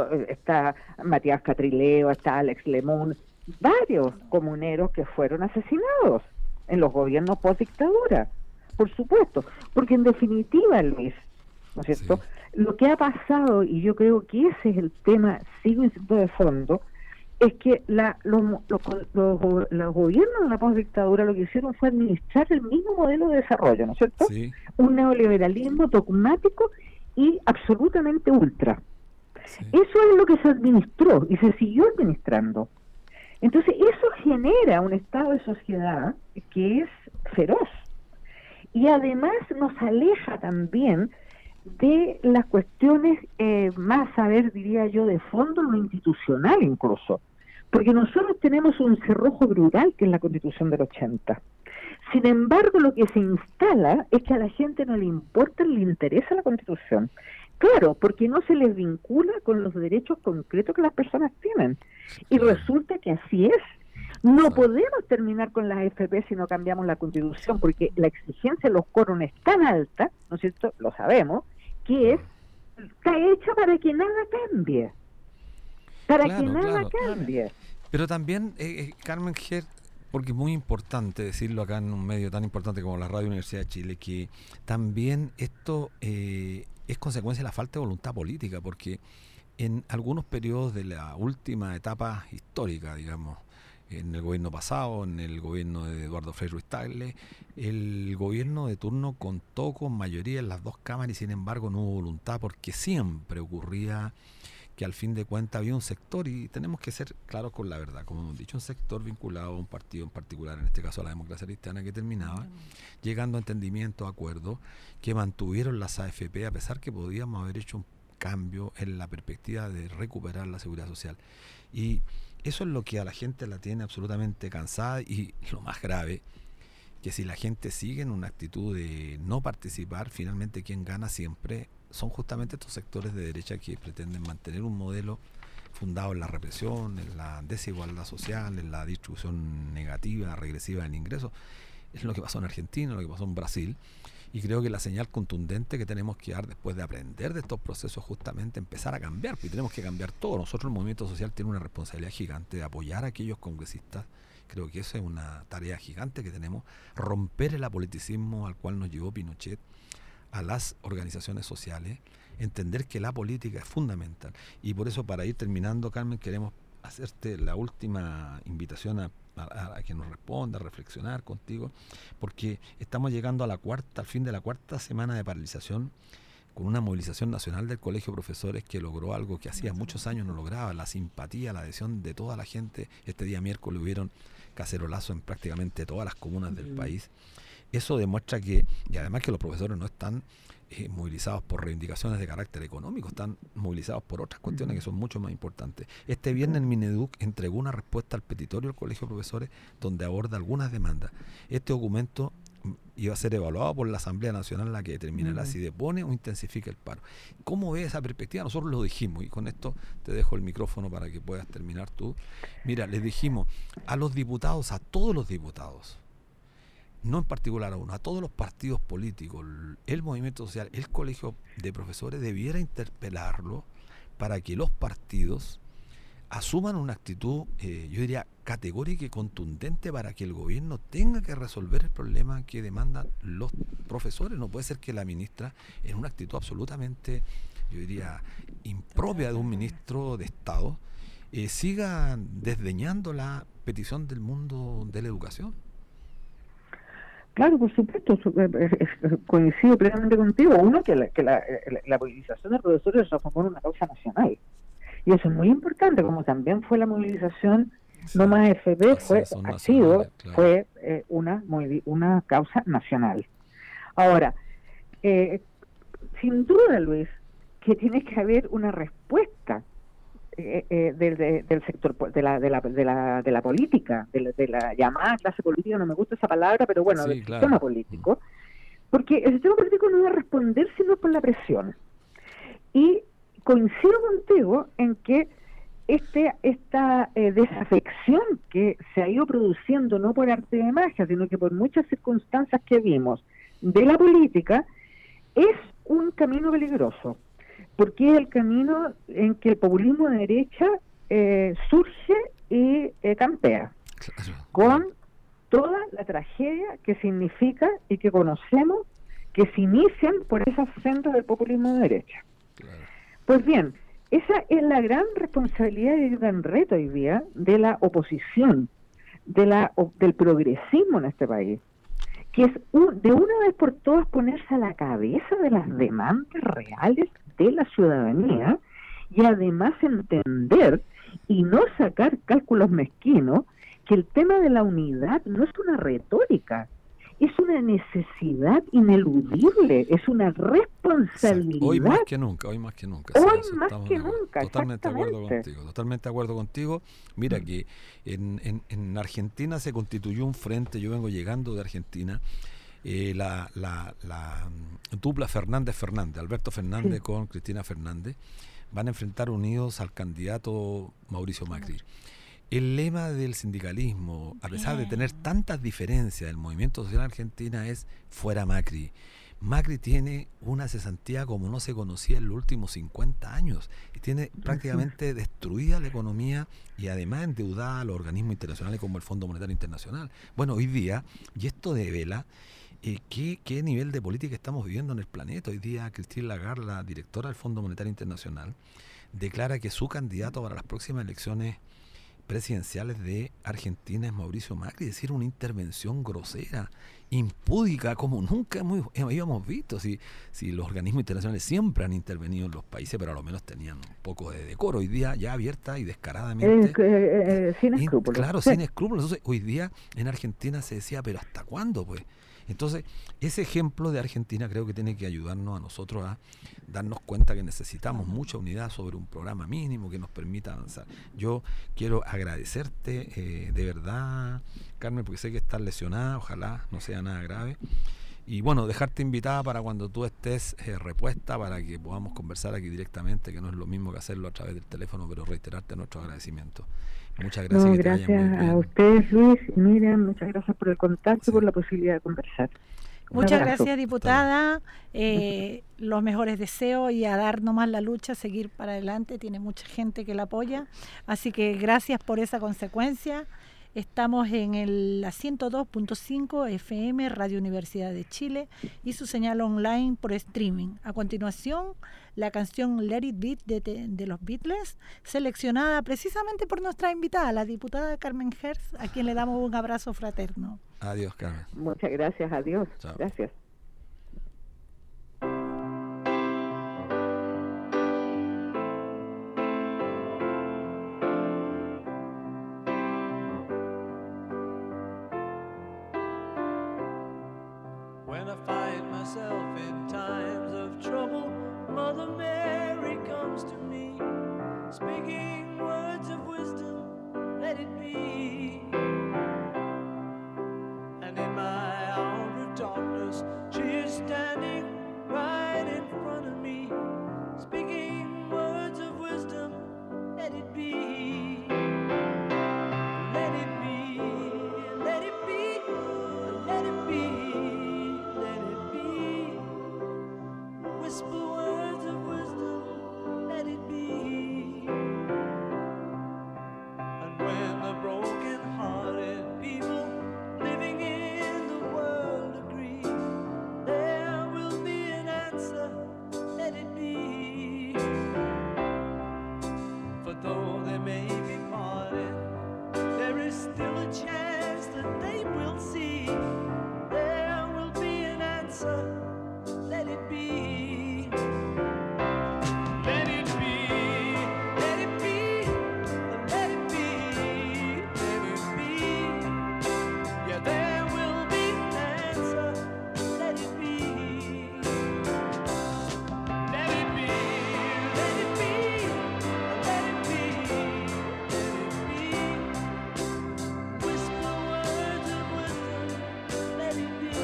Matías Catrileo, está Alex Lemun, varios comuneros que fueron asesinados en los gobiernos post-dictadura, por supuesto, porque en definitiva, Luis, ¿no es cierto? Sí. Lo que ha pasado, y yo creo que ese es el tema, sigo insistiendo de fondo, es que los gobiernos de la post-dictadura lo que hicieron fue administrar el mismo modelo de desarrollo, ¿no es cierto? Sí. Un neoliberalismo dogmático y absolutamente ultra. Sí. Eso es lo que se administró y se siguió administrando. Entonces eso genera un estado de sociedad que es feroz y además nos aleja también de las cuestiones más, diría yo, de fondo, lo institucional incluso, porque nosotros tenemos un cerrojo brutal que es la Constitución del 80. Sin embargo, lo que se instala es que a la gente no le importa, le interesa la Constitución. Claro, porque no se les vincula con los derechos concretos que las personas tienen. Y resulta que así es. No podemos terminar con las AFP si no cambiamos la Constitución, porque la exigencia de los quórum es tan alta, ¿no es cierto?, lo sabemos, que está hecha para que nada cambie. Para que nada cambie. Pero también, Carmen Ger, porque es muy importante decirlo acá en un medio tan importante como la Radio Universidad de Chile, que también esto es consecuencia de la falta de voluntad política, porque en algunos periodos de la última etapa histórica, digamos, en el gobierno pasado, en el gobierno de Eduardo Frei Ruiz-Tagle, el gobierno de turno contó con mayoría en las dos cámaras y sin embargo no hubo voluntad, porque siempre ocurría que al fin de cuentas había un sector, y tenemos que ser claros con la verdad, como hemos dicho, un sector vinculado a un partido en particular, en este caso a la democracia cristiana, que terminaba llegando a entendimientos, acuerdos, que mantuvieron las AFP, a pesar que podíamos haber hecho un cambio en la perspectiva de recuperar la seguridad social. Y eso es lo que a la gente la tiene absolutamente cansada, y lo más grave, que si la gente sigue en una actitud de no participar, finalmente quien gana siempre son justamente estos sectores de derecha que pretenden mantener un modelo fundado en la represión, en la desigualdad social, en la distribución negativa, regresiva del ingreso. Es lo que pasó en Argentina, lo que pasó en Brasil, y creo que la señal contundente que tenemos que dar después de aprender de estos procesos es justamente empezar a cambiar, porque tenemos que cambiar todo. Nosotros, el movimiento social, tiene una responsabilidad gigante de apoyar a aquellos congresistas. Creo que esa es una tarea gigante que tenemos, romper el apoliticismo al cual nos llevó Pinochet a las organizaciones sociales, entender que la política es fundamental. Y por eso, para ir terminando, Carmen, queremos hacerte la última invitación a que nos responda, a reflexionar contigo, porque estamos llegando al fin de la cuarta semana de paralización, con una movilización nacional del Colegio de Profesores que logró algo que hacía muchos años no lograba, la simpatía, la adhesión de toda la gente. Este día miércoles hubieron cacerolazos en prácticamente todas las comunas del país. eso demuestra que, y además que los profesores no están movilizados por reivindicaciones de carácter económico, están movilizados por otras cuestiones que son mucho más importantes. Este viernes el Mineduc entregó una respuesta al petitorio del Colegio de Profesores donde aborda algunas demandas. Este documento iba a ser evaluado por la Asamblea Nacional, la que determinará si depone o intensifica el paro. ¿Cómo ves esa perspectiva? Nosotros lo dijimos, y con esto te dejo el micrófono para que puedas terminar tú. Mira, les dijimos a los diputados, a todos los diputados, no en particular a uno, a todos los partidos políticos, el movimiento social, el colegio de profesores debiera interpelarlo para que los partidos asuman una actitud, yo diría, categórica y contundente para que el gobierno tenga que resolver el problema que demandan los profesores. No puede ser que la ministra, en una actitud absolutamente, yo diría, impropia de un ministro de Estado, siga desdeñando la petición del mundo de la educación. Claro, por supuesto, coincido plenamente contigo. Uno, que la movilización de profesores se transformó en una causa nacional. Y eso es muy importante, como también fue la movilización, no más FP, fue una causa nacional. Ahora, sin duda, Luis, que tiene que haber una respuesta del sector de la política, de la llamada clase política, no me gusta esa palabra, pero bueno, del sistema político, porque el sistema político no va a responder sino por la presión. Y coincido contigo en que esta desafección que se ha ido produciendo no por arte de magia, sino que por muchas circunstancias que vimos de la política, es un camino peligroso, porque es el camino en que el populismo de derecha surge y campea, con toda la tragedia que significa y que conocemos que se inician por esas sendas del populismo de derecha. Pues bien, esa es la gran responsabilidad y el gran reto hoy día de la oposición, del progresismo en este país, que es de una vez por todas ponerse a la cabeza de las demandas reales de la ciudadanía y además entender y no sacar cálculos mezquinos que el tema de la unidad no es una retórica, es una necesidad ineludible, es una responsabilidad. Hoy más que nunca. Totalmente de acuerdo contigo. Mira que en Argentina se constituyó un frente, yo vengo llegando de Argentina, la dupla Fernández, Alberto Fernández con Cristina Fernández, van a enfrentar unidos al candidato Mauricio Macri. El lema del sindicalismo, a pesar de tener tantas diferencias del movimiento social en Argentina, es fuera Macri. Macri tiene una cesantía como no se conocía en los últimos 50 años y tiene prácticamente destruida la economía y además endeudada a los organismos internacionales como el Fondo Monetario Internacional. Bueno, hoy día, y esto devela qué nivel de política estamos viviendo en el planeta. Hoy día Christine Lagarde, la directora del Fondo Monetario Internacional, declara que su candidato para las próximas elecciones presidenciales de Argentina es Mauricio Macri, es decir, una intervención grosera, impúdica, como nunca habíamos visto. Si los organismos internacionales siempre han intervenido en los países, pero a lo menos tenían un poco de decoro. Hoy día ya abierta y descaradamente. Sin escrúpulos. Claro, sin escrúpulos. Entonces, hoy día en Argentina se decía, pero ¿hasta cuándo, pues? Entonces, ese ejemplo de Argentina creo que tiene que ayudarnos a nosotros a darnos cuenta que necesitamos mucha unidad sobre un programa mínimo que nos permita avanzar. Yo quiero agradecerte de verdad, Carmen, porque sé que estás lesionada, ojalá no sea nada grave. Y bueno, dejarte invitada para cuando tú estés repuesta para que podamos conversar aquí directamente, que no es lo mismo que hacerlo a través del teléfono, pero reiterarte nuestro agradecimiento. Muchas gracias. No, gracias a ustedes, Luis y Miriam, muchas gracias por el contacto y por la posibilidad de conversar. Muchas gracias, diputada. Los mejores deseos y a dar nomás la lucha, seguir para adelante. Tiene mucha gente que la apoya. Así que gracias por esa consecuencia. Estamos en la 102.5 FM, Radio Universidad de Chile, y su señal online por streaming. A continuación, la canción Let It Beat de los Beatles, seleccionada precisamente por nuestra invitada, la diputada Carmen Hertz, a quien le damos un abrazo fraterno. Adiós, Carmen. Muchas gracias, adiós. Chao. Gracias. When I find myself in times of trouble, Mother Mary comes to me, speaking words of wisdom, let it be. And in my hour of darkness, she is standing right in front of me, speaking words of wisdom, let it be. Let it be, let it be, let it be, let it be. Whisper words of wisdom, let it be. And when the broken-hearted people living in the world agree, there will be an answer, let it be. For though they may be parted, there is still a chance that they will see. There will be an answer, let it be. Let it be, let it be, let it be, let it be. Yeah, there will be an answer, let it be. Let it be, let it be, let it be, let it be. Whisper words of wisdom, let it be.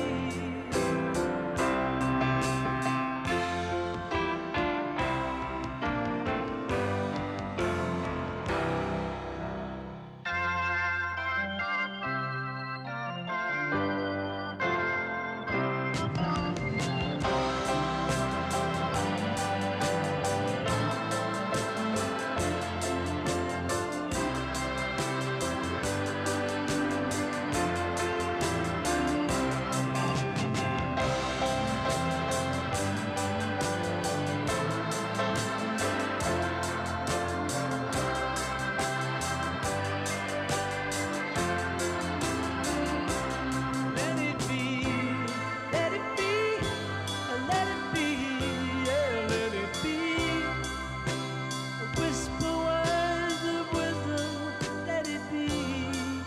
Let it be, let it be, let it be, yeah, let it be. Whisper words of wisdom, let it be.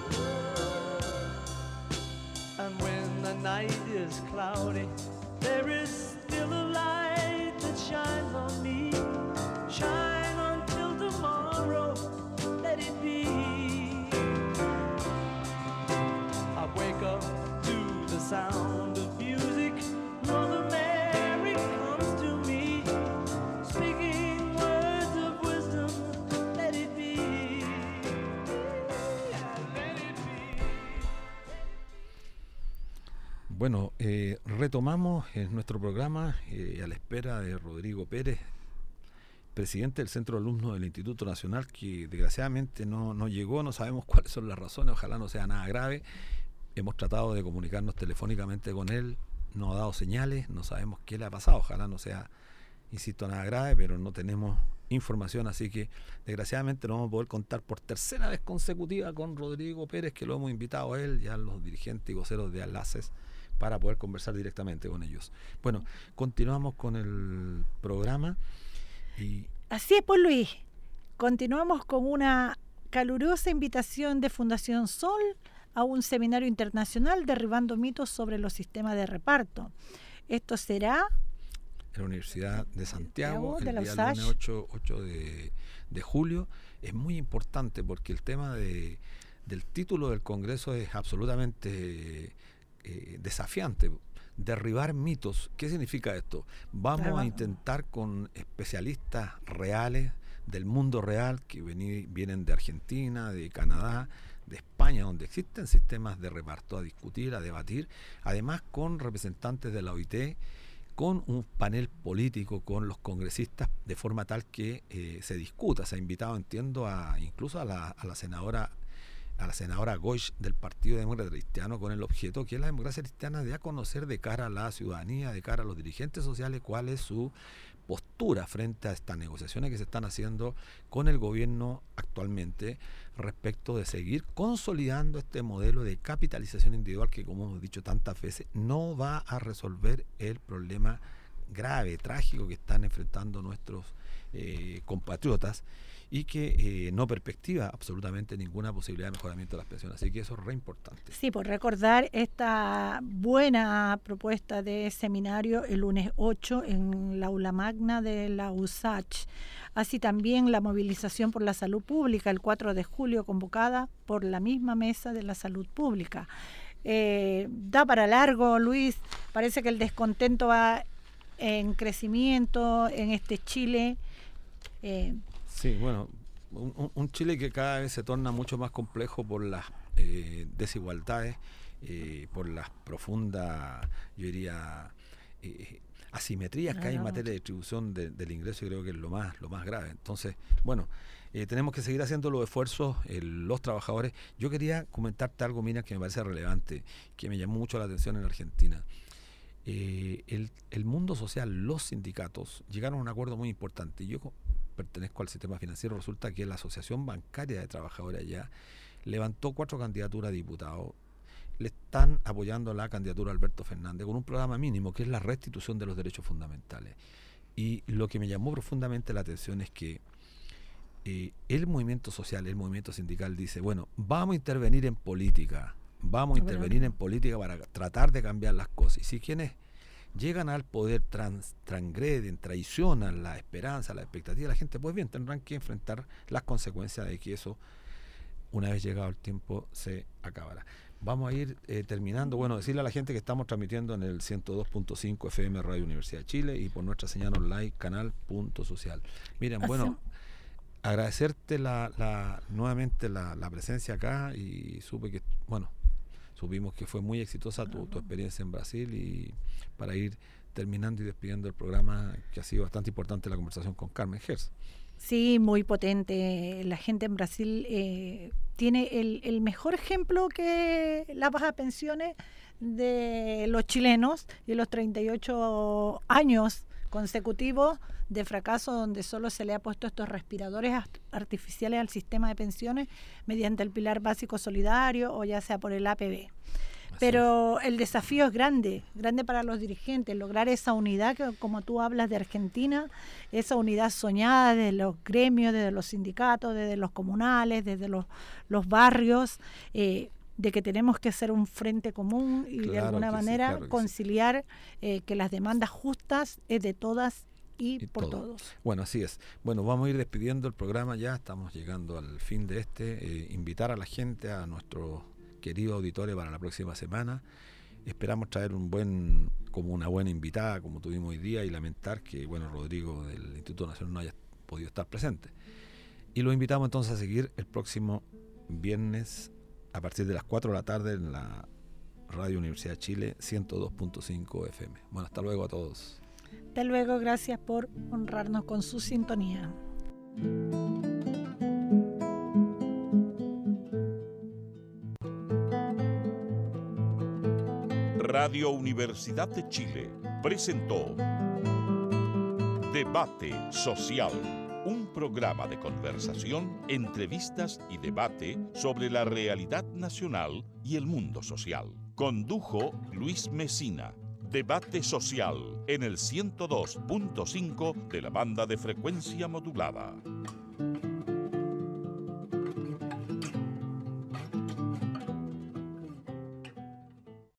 And when the night is cloudy, there is still a light that shines on me. Shine until tomorrow, let it be. I wake up to the sound of music. Mother Mary comes to me, speaking words of wisdom, let it be. Let it be. Bueno, retomamos nuestro programa a la espera de Rodrigo Pérez, presidente del Centro de Alumnos del Instituto Nacional, que desgraciadamente no llegó, no sabemos cuáles son las razones, ojalá no sea nada grave. Hemos tratado de comunicarnos telefónicamente con él, no ha dado señales, no sabemos qué le ha pasado, ojalá no sea, insisto, nada grave, pero no tenemos información, así que desgraciadamente no vamos a poder contar por tercera vez consecutiva con Rodrigo Pérez, que lo hemos invitado a él, ya los dirigentes y voceros de ALACES, para poder conversar directamente con ellos. Bueno, continuamos con el programa. Así es, pues, Luis. Continuamos con una calurosa invitación de Fundación Sol a un seminario internacional derribando mitos sobre los sistemas de reparto. Esto será en la Universidad de Santiago, de el la día USACH. lunes 8 de julio. Es muy importante porque el tema del título del Congreso es absolutamente desafiante. Derribar mitos. ¿Qué significa esto? Vamos a intentar con especialistas reales del mundo real que vienen de Argentina, de Canadá, de España, donde existen sistemas de reparto, a discutir, a debatir, además con representantes de la OIT, con un panel político, con los congresistas, de forma tal que se discuta. Se ha invitado, entiendo, incluso a la senadora Goich del Partido Demócrata Cristiano, con el objeto que la democracia cristiana dé a conocer de cara a la ciudadanía, de cara a los dirigentes sociales, cuál es su postura frente a estas negociaciones que se están haciendo con el gobierno actualmente respecto de seguir consolidando este modelo de capitalización individual que, como hemos dicho tantas veces, no va a resolver el problema grave, trágico que están enfrentando nuestros compatriotas y que no perspectiva absolutamente ninguna posibilidad de mejoramiento de las pensiones. Así que eso es re importante. Sí, por recordar esta buena propuesta de seminario el lunes 8 en la aula magna de la USACH. Así también la movilización por la salud pública el 4 de julio convocada por la misma mesa de la salud pública. Da para largo, Luis. Parece que el descontento va en crecimiento en este Chile. Sí, bueno, un Chile que cada vez se torna mucho más complejo por las desigualdades, por las profundas, yo diría, asimetrías que hay en materia de distribución del ingreso, y creo que es lo más grave. Entonces, bueno, tenemos que seguir haciendo los esfuerzos, los trabajadores. Yo quería comentarte algo, Mina, que me parece relevante, que me llamó mucho la atención en Argentina. El mundo social, los sindicatos, llegaron a un acuerdo muy importante. Yo pertenezco al sistema financiero. Resulta que la Asociación Bancaria de Trabajadores allá levantó 4 candidaturas a diputados. Le están apoyando la candidatura a Alberto Fernández con un programa mínimo que es la restitución de los derechos fundamentales. Y lo que me llamó profundamente la atención es que el movimiento social, el movimiento sindical dice, bueno, vamos a intervenir en política, para tratar de cambiar las cosas. Y si quienes llegan al poder transgreden, traicionan la esperanza, la expectativa de la gente, pues bien, tendrán que enfrentar las consecuencias de que eso, una vez llegado el tiempo, se acabará. Vamos a ir terminando. Bueno, decirle a la gente que estamos transmitiendo en el 102.5 FM Radio Universidad de Chile y por nuestra señal online, canal Punto Social. Miren, bueno, agradecerte nuevamente la presencia acá, y supimos que fue muy exitosa tu experiencia en Brasil, y para ir terminando y despidiendo el programa, que ha sido bastante importante la conversación con Carmen Gers. Sí, muy potente. La gente en Brasil tiene el mejor ejemplo que las bajas pensiones de los chilenos y los 38 años consecutivos de fracaso donde solo se le ha puesto estos respiradores artificiales al sistema de pensiones mediante el pilar básico solidario o ya sea por el APB. Pero el desafío es grande para los dirigentes, lograr esa unidad que, como tú hablas de Argentina, esa unidad soñada desde los gremios, desde los sindicatos, desde los comunales, desde los barrios, de que tenemos que hacer un frente común y de alguna manera conciliar que las demandas justas es de todas y por todos. Bueno, así es. Bueno, vamos a ir despidiendo el programa ya, estamos llegando al fin de invitar a la gente, a nuestro querido auditorio para la próxima semana. Esperamos traer una buena invitada como tuvimos hoy día, y lamentar que Rodrigo del Instituto Nacional no haya podido estar presente. Y lo invitamos entonces a seguir el próximo viernes a partir de las 4 de la tarde en la Radio Universidad de Chile 102.5 FM. Bueno, hasta luego a todos. Hasta luego, gracias por honrarnos con su sintonía. Radio Universidad de Chile presentó Debate Social, un programa de conversación, entrevistas y debate sobre la realidad nacional y el mundo social. Condujo Luis Mesina. Debate Social en el 102.5 de la banda de frecuencia modulada.